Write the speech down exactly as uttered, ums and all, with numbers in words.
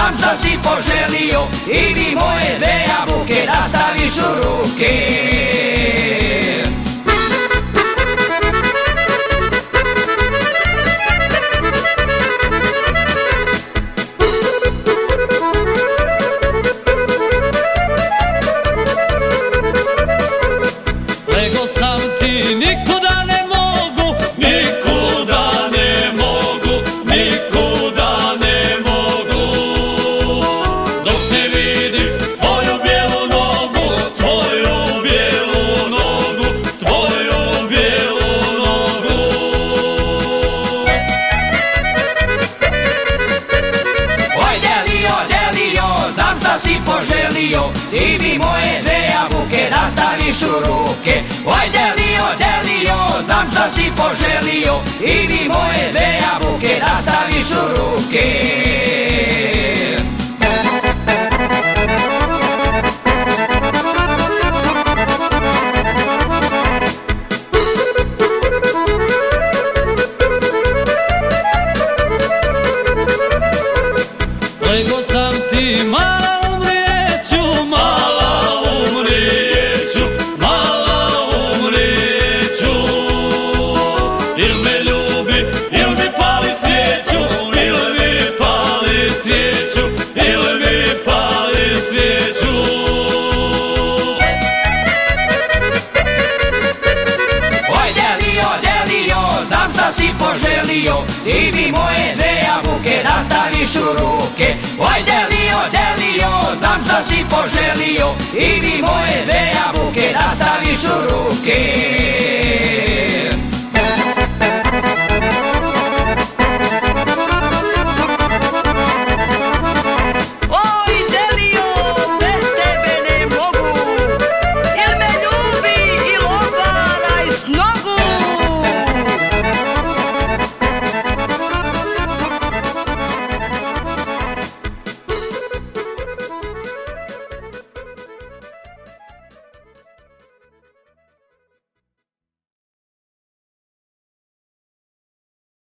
znam šta si poželio, i vi moje dve jabuke da staviš u ruke. Lego sam ti, nikuda ne mogu, nikuda ne mogu, nikuda ne mogu. Dok ne vidim tvoju bijelu nogu, tvoju bijelu nogu, tvoju bijelu nogu. Oj Delio, Delio, znam šta si poželio, i mi moje dve jabuke da staviš u ruke. Oj Delio, Delio, znam šta si poželio, i mi moje dve jabuke da staviš u ruke. Lego sam ti, mala umrijeću, mala umrijeću, mala umrijeću. Il me ljubi, il mi pali svijeću, il mi pali svijeću, il mi pali svijeću. Oj Delio, Delio, znam šta si poželio, i mi moje dve jabuke da staviš u ruke. Oj Delio, Delio, znam šta si poželio, i mi moje dve jabuke da staviš u ruke.